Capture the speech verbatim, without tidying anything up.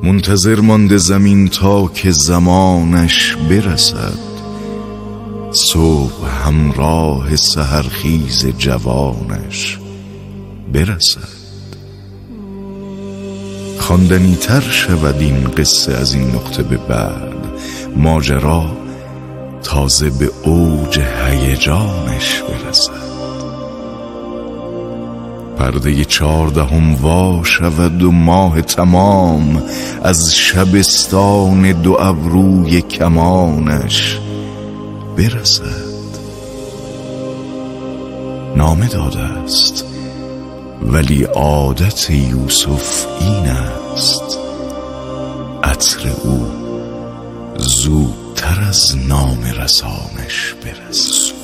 منتظر مانده زمین تا که زمانش برسد، صبح همراه سحرخیز جوانش برسد. خواندنی تر شود این قصه از این نقطه به بعد، ماجرا تازه به اوج هیجانش برسد. پرده چهاردهم وا شود و ماه تمام از شبستان دو ابروی کمانش برسد. نامه داده است ولی عادت یوسف این است، عطر او زودتر از نامه رسانش برسد.